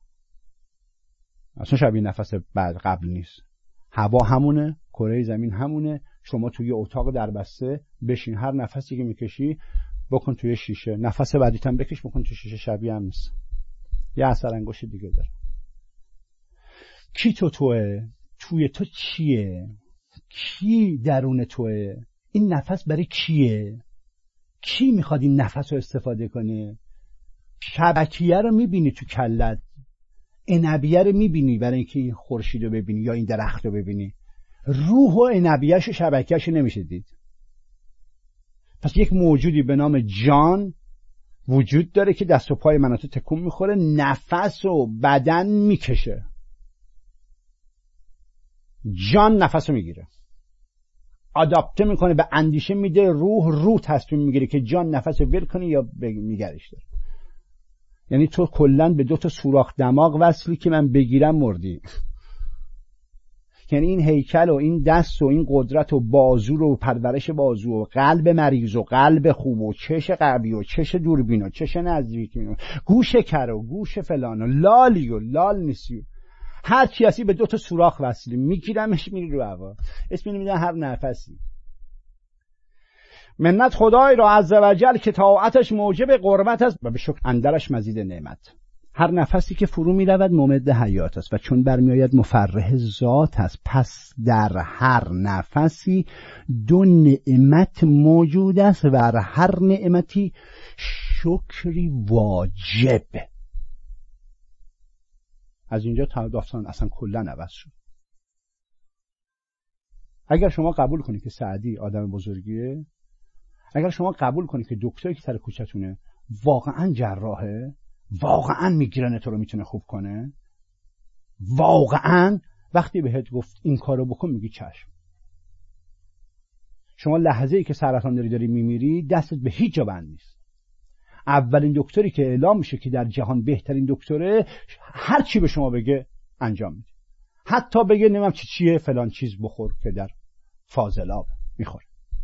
اصلا شبیه نفس بعد قبل نیست. هوا همونه، کره زمین همونه. شما توی اتاق دربسته بشین، هر نفسی که میکشی بکن توی شیشه، نفس بعدیت هم بکش بکن توی شیشه، شبیه هم نیست، یه اثر انگشت دیگه داره. کی تو توه؟ توی تو چیه؟ کی درون توه؟ این نفس برای کیه؟ کی میخواد این نفس رو استفاده کنه؟ شبکیه رو میبینی تو کلت، عنبیه رو میبینی برای اینکه این خورشید رو ببینی یا این درخت رو ببینی. روح و عنبیه‌ش و شبکه‌اش نمیشه دید. پس یک موجودی به نام جان وجود داره که دست و پای منو تکون میخوره، نفس و بدن میکشه. جان نفس رو میگیره، آداپته میکنه به اندیشه میده، روح روح تصمیم میگیره که جان نفس رو ول کنه یا میگرش داره. یعنی تو کلن به دو تا سوراخ دماغ وصلی که من بگیرم مردی. یعنی این هیکل و این دست و این قدرت و بازو و پرورش بازو و قلب مریض و قلب خوب و چش قوی و چش دوربین و چش نزدیکی و گوش کر و گوش فلان و لالی و لال نیستی، هر چی هستی به دو تا سوراخ وصلی، میگیرمش میری رو هوا، اسم میدن هر نفسی. منت خدای را عزوجل که طاعتش موجب قربت است و به شکر اندرش مزید نعمت. هر نفسی که فرو می رود ممد حیات است و چون برمی آید مفرح ذات است. پس در هر نفسی دو نعمت موجود است و در هر نعمتی شکری واجب. از اینجا تا داستان اصلا کلا عوض شد. اگر شما قبول کنید که سعدی آدم بزرگیه، اگر شما قبول کنید که دکتری که سر کوچتونه واقعا جراحه، واقعا میگرن تو رو میتونه خوب کنه، واقعا وقتی بهت گفت این کارو بکن میگی چشم. شما لحظه ای که سرطان داری داری میمیری دستت به هیچ جا بند نیست. اولین دکتری که اعلام میشه که در جهان بهترین دکتره، هر چی به شما بگه انجام میده، حتی بگه نمیم چی چیه فلان چیز بخور که در فاضلاب میخوره.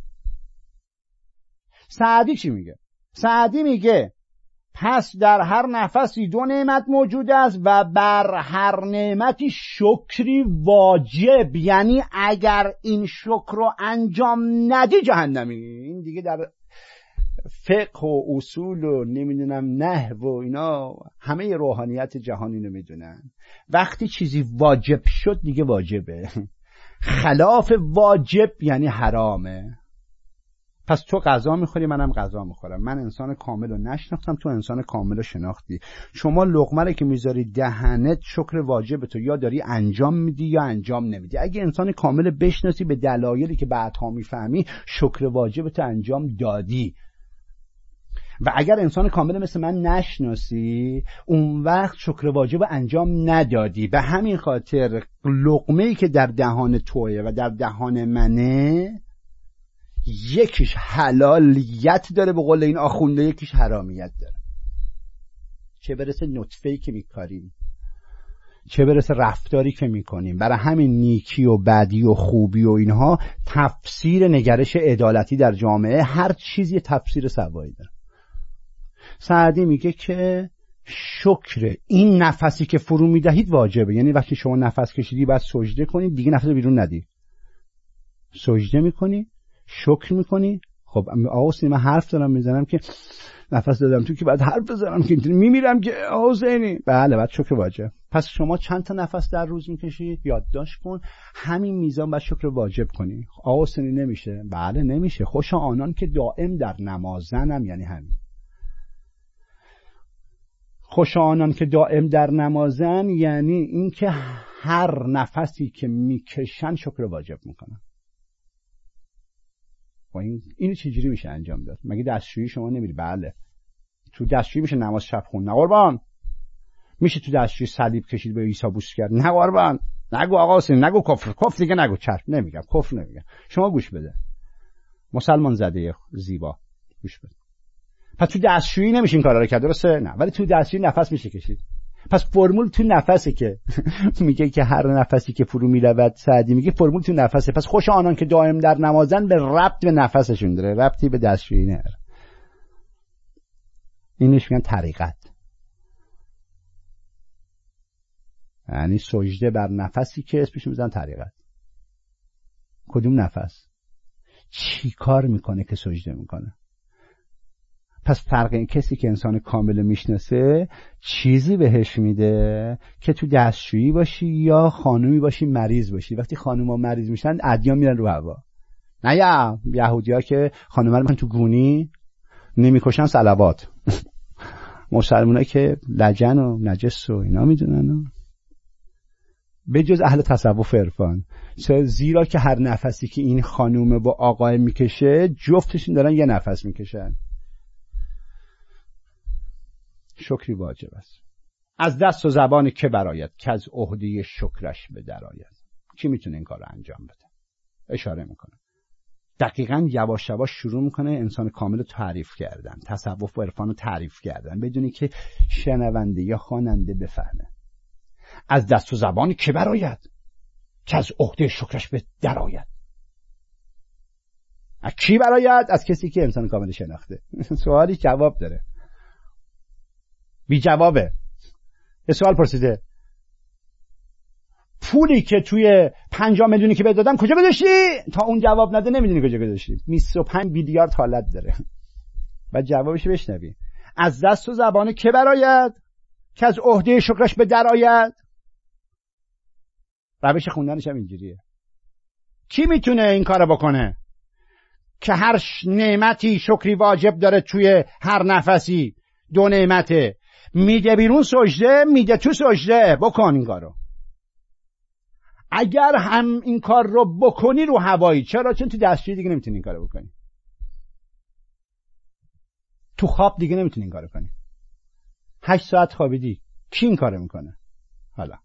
سعدی چی میگه؟ سعدی میگه پس در هر نفسی دو نعمت موجود است و بر هر نعمتی شکری واجب. یعنی اگر این شکر رو انجام ندی جهنمی. این دیگه در فقه و اصول و نمیدونم نحو و اینا همه روحانیت جهانی رو میدونن. وقتی چیزی واجب شد دیگه واجبه، خلاف واجب یعنی حرامه. پس تو غذا میخوری منم غذا میخورم، من انسان کامل رو نشناختم تو انسان کامل رو شناختی. شما لقمه رو که میذاری دهنت شکر واجب تو یا داری انجام میدی یا انجام نمیدی. اگه انسان کامل بشناسی به دلایلی که بعدها میفهمی شکر واجب تو انجام دادی. و اگر انسان کامل مثل من نشناسی اون وقت شکر واجب انجام ندادی. به همین خاطر لقمه‌ای که در دهان توئه و در دهان منه یکیش حلالیت داره به قول این آخونده، یکیش حرامیت داره. چه برسه نطفه‌ای که میکاریم، چه برسه رفتاری که میکنیم. برای همین نیکی و بدی و خوبی و اینها تفسیر نگرش عدالتی در جامعه، هر چیزی تفسیر سوایی داره. سعدی میگه که شکر این نفسی که فرو میدهید واجبه. یعنی وقتی شما نفس کشیدی باید سجده کنی، دیگه نفس بیرون ندی، سجده میکنی، شکر میکنی. خب آقا حسینی من حرف دارم میزنم که نفس دادم تو که بعد حرف بزنم که اینطوری میمیرم که آقا حسینی. بله بعد شکر واجب. پس شما چند تا نفس در روز میکشید یادداشت کن، همین میزان بعد شکر واجب کنی. آقا حسینی نمیشه. بله نمیشه. خوشا آنان که دائم در نمازنم، یعنی همین. خوشا آنان که دائم در نمازن یعنی اینکه هر نفسی که میکشن شکر واجب میکنن. و این اینو چجوری میشه انجام داد؟ مگه دستشویی شما نمیری؟ بله تو دستشویی میشه نماز شب خون؟ نه قربان. میشه تو دستشویی صلیب کشید به عیسی بوس کرد؟ نه قربان. نگو آقا حسین، نگو کفر. کفر دیگه نگو. چشم نمیگم کفر نمیگم. شما گوش بده مسلمان زده زیبا، گوش بده. پس تو دستشویی نمیشه این کارا رو کرد، درسته؟ نه. ولی تو دستشویی نفس میشه کشید. پس فرمول تو نفسه که میگه که هر نفسی که فرو میرود، سعدی میگه فرمول تو نفسه. پس خوش آنان که دائم در نمازن به ربط به نفسشون داره، ربطی به دستشویی نداره. اینش میگن طریقت، یعنی سجده بر نفسی که اسمش میذارن طریقت. کدوم نفس؟ چی کار میکنه که سجده میکنه؟ پس فرق این کسی که انسان کامل میشناسه چیزی بهش میده که تو دستشویی باشی یا خانومی باشی مریض باشی. وقتی خانوما مریض میشن ادیان میرن رو هوا. نه یا یهودی‌ها که خانوما رو من تو گونی نمیکشن صلوات مسلمانایی که لجن و نجس و اینا میدونن، به جز اهل تصوف عرفان، زیرا که هر نفسی که این خانومه با آقای میکشه جفتشون دارن یه نفس میکشن. شکری واجب است. از دست و زبان که برآید که از عهده شکرش به درآید. کی میتونه این کار رو انجام بده؟ اشاره میکنه دقیقاً یواش یواش شروع میکنه انسان کامل رو تعریف کردن، تصوف و عرفان رو تعریف کردن بدونی که شنونده یا خواننده بفهمه. از دست و زبانی که برآید که از عهده شکرش به درآید. از کی برآید؟ از کسی که انسان کامل شناخته. سوالی جواب داره، بی جوابه. یه سوال پرسیده پولی که توی پنجاه میلیونی که بهت دادم کجا گذاشتی؟ تا اون جواب نده نمیدونی کجا گذاشتی. بیست و پنج میلیارد حالت داره. بعد جوابش بشنوی. از دست و زبان که برآید که از عهده شکرش به درآید. روش خوندنش هم اینجوریه. کی میتونه این کارو بکنه که هر نعمتی شکری واجب داره توی هر نفسی؟ دو نعمته، میده بیرون سجده، میده تو سجده. بکن این کارو. اگر هم این کار رو بکنی رو هوایی. چرا؟ چون تو دستشویی دیگه نمیتونی این کارو بکنی، تو خواب دیگه نمیتونی این کارو کنی. هشت ساعت خوابیدی، کی این کارو میکنه؟ حالا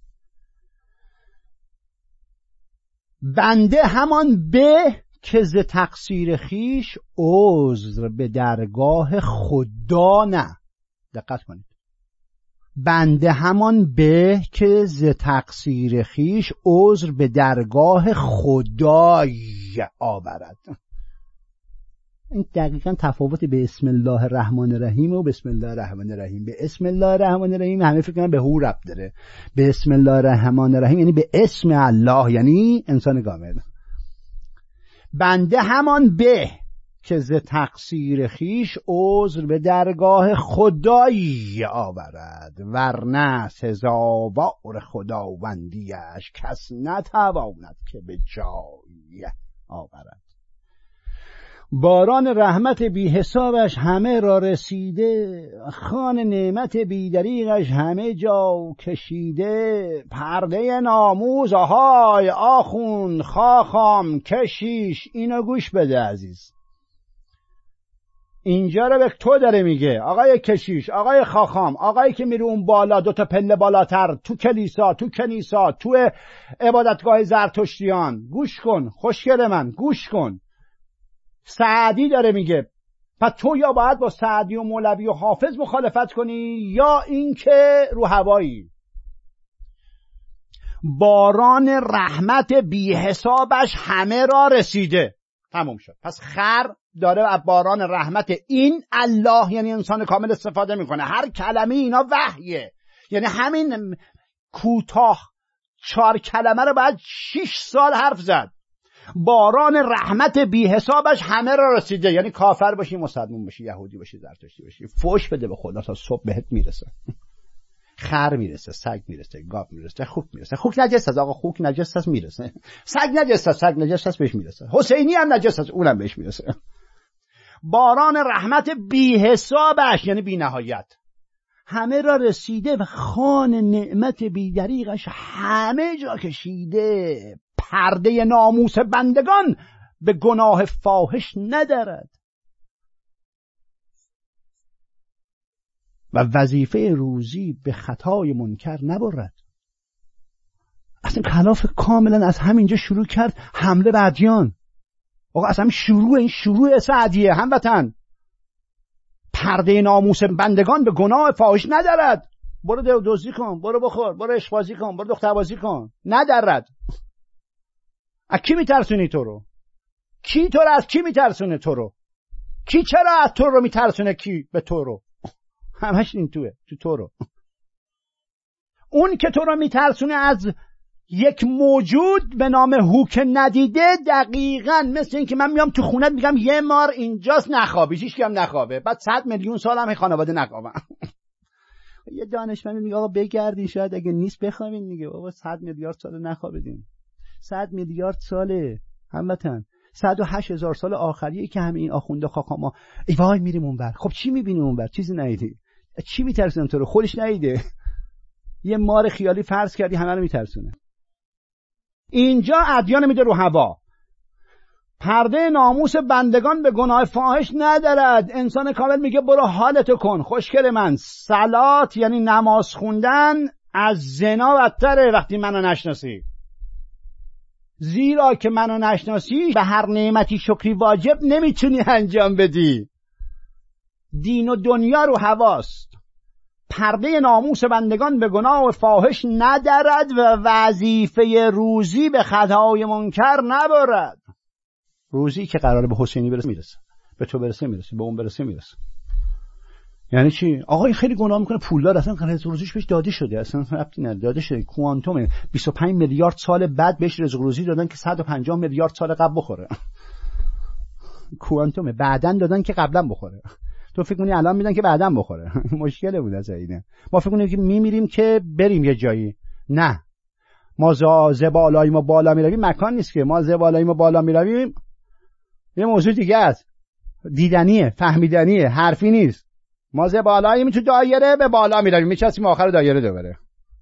بنده همان به که ز تقصیر خیش عذر به درگاه خدا نه. دقت کنید. بنده همان به که ز تقصیر خیش عذر به درگاه خدای آورد. این دقیقا تفاوت به اسم الله الرحمن الرحیم و بسم الله الرحمن الرحیم. به اسم الله الرحمن الرحیم همه فکر کنن به هو ربط داره. به اسم الله الرحمن الرحیم یعنی به اسم الله، یعنی انسان کامل. بنده همان به که ز تقصیر خیش عذر به درگاه خدایی آورد، ورنه سزاوار خداوندیش کس نتواند که به جای آورد. باران رحمت بی حسابش همه را رسیده، خوان نعمت بی دریغش همه جا کشیده. پرده ناموز آهای آخون خاخام کشیش. اینو گوش بده عزیز، اینجا رو به تو داره میگه. آقای کشیش، آقای خاخام، آقایی که میره اون بالا دو تا پله بالاتر تو کلیسا، تو کنیسا، تو عبادتگاه زرتشتیان، گوش کن خوشگل من، گوش کن. سعدی داره میگه پس تو یا باید با سعدی و مولوی و حافظ مخالفت کنی یا اینکه رو هوایی. باران رحمت بی حسابش همه را رسیده. تموم شد. پس خر داره از باران رحمت این الله یعنی انسان کامل استفاده میکنه. هر کلمه اینا وحیه، یعنی همین کوتاه چهار کلمه رو بعد شش سال حرف زد. باران رحمت بی حسابش همه را رسیده، یعنی کافر باشی، مسلمان باشی، یهودی باشی، زرتشتی باشی، فوش بده به خدا تا صبح بهت میرسه. خر میرسه، سگ میرسه، گاو میرسه، خوک میرسه. خوک نجس است آقا، خوک نجس است میرسه. سگ نجس است، سگ نجس است بهش میرسه. حسینی هم نجس است، اونم بهش میرسه. باران رحمت بی حسابش یعنی بی نهایت همه را رسیده و خوان نعمت بی دریغش همه جا کشیده. پرده ناموس بندگان به گناه فاحش ندارد و وظیفه روزی به خطای منکر نبرد. اصلا خلاف کاملا از همینجا شروع کرد حمله به ادیان. آقا اصلا شروع این شروع سعدیه هموطن. پرده ناموس بندگان به گناه فاحش ندارد. برو دزدی کن، برو بخور، برو اشبازی کن، برو دختربازی کن. ندارد. از کی میترسونی تو رو؟ کی تو رو از کی میترسونه تو رو؟ کی چرا از تو رو میترسونه کی به تو رو؟ همش این توه، تو تو رو. اون که تو رو میترسونه از یک موجود به نام هوک ندیده، دقیقاً مثل این که من میام تو خونت میگم یه مار اینجاست نخوابی، هیچ کی هم نخوابه، بعد صد میلیون سال هم خانواده نخوابن. یه دانشمند میگه آقا بگردین شاید اگه نیست بخوابین. میگه بابا صد میلیارد سال نخوابیدین. صد میلیارد ساله هموطن. صد و هشت هزار سال آخریه که همه این آخونده خاکاما ای وای میریم اونور. خب چی میبینیم اونور؟ چیزی ندیدی. چی میترسونه تو رو؟ خودش نیده، یه مار خیالی فرض کردی همه رو میترسونه. اینجا ادیان میده رو هوا. پرده ناموس بندگان به گناه فاحش ندارد. انسان کامل میگه برو حالتو کن خوشگل من. صلات یعنی نماز خوندن از زنا بدتره وقتی منو نشناسی، زیرا که منو نشناسی به هر نعمتی شکری واجب نمیتونی انجام بدی. دین و دنیا رو هواست. پرده ناموس بندگان به گناه و فاحش ندارد و وظیفه روزی به خطای منکر نبرد. روزی که قراره به حسینی برسه میرسه، به تو برسه میرسه، به اون برسه میرسه. یعنی چی؟ آقا این خیلی گناه میکنه، پولدار، اصلا رزق روزیش بهش داده شده، اصلا ربطی نداره، داده شده، کوانتومه. بیست و پنج میلیارد سال بعد بهش رزق روزی دادن که صد و پنجاه میلیارد سال قبل بخوره. کوانتومه، بعدن دادن که قبلا بخوره. تو فکر کنی الان میدن که بعدن بخوره؟ مشکل بود از اینه. ما فکر کنیم که میمیریم که بریم یه جایی. نه، ما ز بالایی ما بالا میرویم مکان نیست که. ما ز بالایی ما بالا میرویم یه موضوع دیگه است، دیدنیه، فهمیدنیه، حرفی نیست. ما ز بالاییم تو دایره به بالا میرویم، میچسیم آخر دایره دوباره.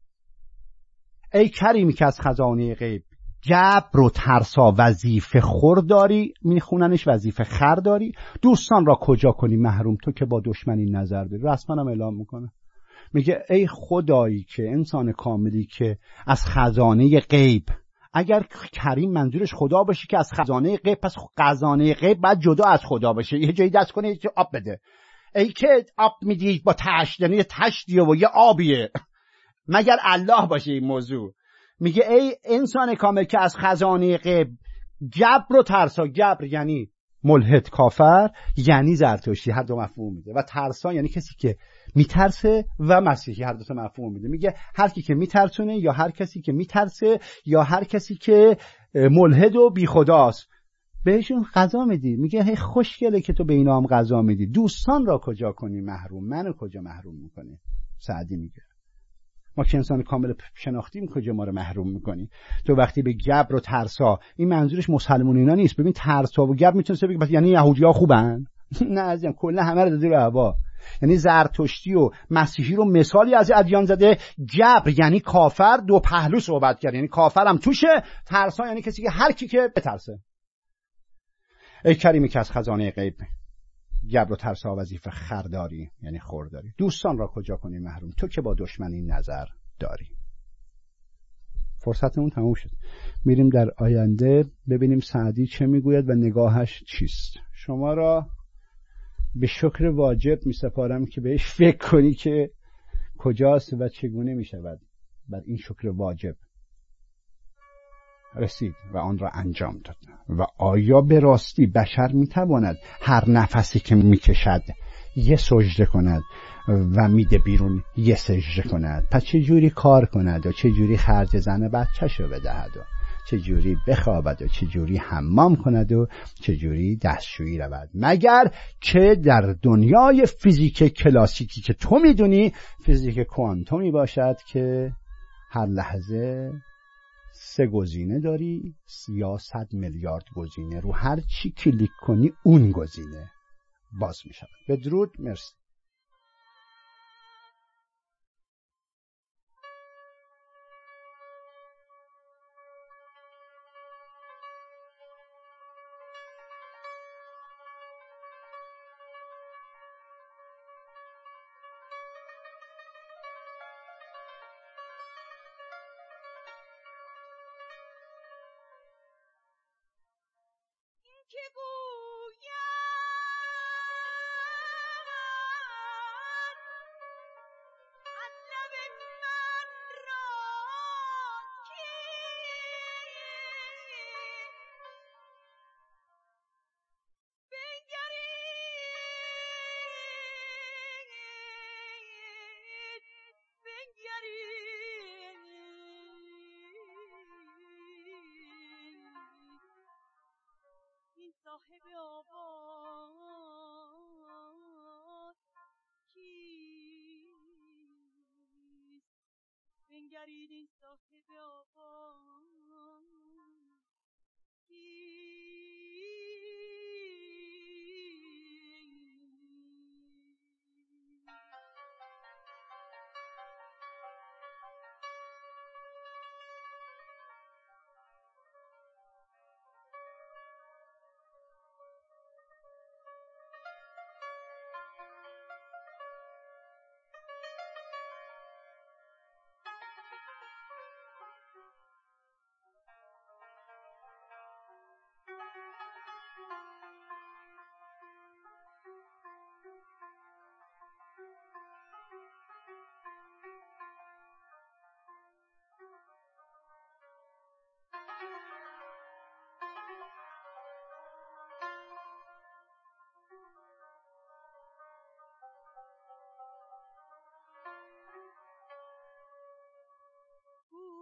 ای کریمی که از خزانه غیب جبر و ترسا وظیفه خور داری، میخوننش وظیفه خر داری، دوستان را کجا کنی محروم تو که با دشمنی نظر داری. رسما هم اعلام میکنه، میگه ای خدایی که انسان کاملی که از خزانه غیب، اگر کریم منظورش خدا باشه که از خزانه غیب، پس خزانه غیب باید جدا از خدا باشه، یه جایی دست کنه یه جایی آب بده. ای که آب میدی با تشت، یعنی تشتیه و یه آبیه، مگر الله باشه این موضوع. میگه ای انسان کامل که از خزانه غیب جبر و ترسا، جبر یعنی ملحد کافر، یعنی زرتشتی، هر دو مفهوم میده، و ترسا یعنی کسی که میترسه و مسیحی، هر دو تا مفهوم میده. میگه هر کی که میترسونه یا هر کسی که میترسه یا هر کسی که ملحد و بی خداست بهشون غذا میدی. میگه هی خوشگله که تو به اینا هم غذا میدی. دوستان را کجا کنی محروم، منو کجا محروم میکنی؟ سعدی میگه ما که انسان کامل شناختیم کجا ما رو محروم میکنی؟ تو وقتی به جبر و ترسا، این منظورش مسلمون اینا نیست. ببین ترسا و جبر میتونه بگه یعنی یهودی‌ها خوبن؟ نه عزیزم، کلا همه رو دادی رو هوا. یعنی زرتشتی و مسیحی رو مثالی از ادیان زده. جبر یعنی کافر، دو پهلو صحبت کرد، یعنی کافرم توشه. ترسا یعنی کسی که هر کی که بترسه. ای کریمی که از خزانه غیب جبر و ترسا وظیفه خرداری، یعنی خورداری. دوستان را کجا کنی محروم تو که با دشمنی نظر داری. فرصتمون تموم شد، میریم در آینده ببینیم سعدی چه میگوید و نگاهش چیست. شما را به شکر واجب میسپارم که بهش فکر کنی که کجاست و چگونه میشود بر این شکر واجب رسید و آن را انجام داد. و آیا به راستی بشر میتواند هر نفسی که میکشد یه سجده کند و میده بیرون یه سجده کند؟ پس چه جوری کار کند و چه جوری خرج زن بچه‌شو بدهد و چه جوری بخوابد و چه جوری حمام کند و چه جوری دستشویی رود؟ مگر که در دنیای فیزیک کلاسیکی که تو میدونی، فیزیک کوانتومی باشد که هر لحظه سه گزینه داری یا صد میلیارد گزینه، رو هر چی کلیک کنی اون گزینه باز می شود. بدرود، مرسی. که گوید از لب من راست کیست؟ بنگرید بنگرید این صاحب آواز کیست؟ بنگرید این صاحب آواز کیست؟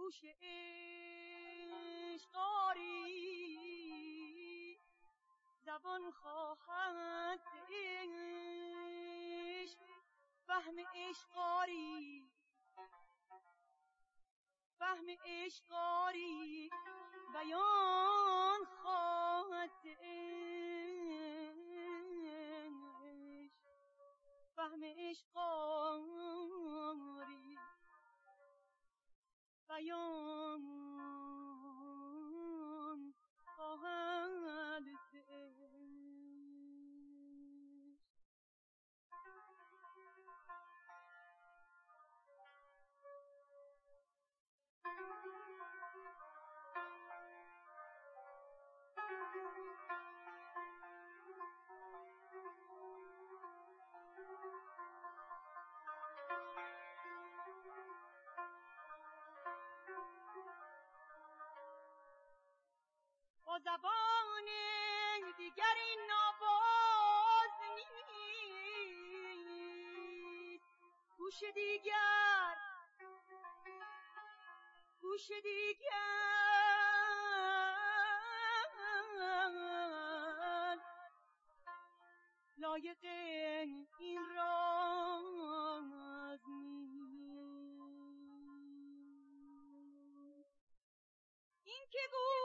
گوش عشق آری زبان خواهد عشق فهم عشق آری فهم عشق آری بیان خواهد عشق فهم عشق آری بیان خواهد عشق. با زبان دیگری ناباز نیست گوش دیگر گوش دیگر لایق این راز نیست این که گوش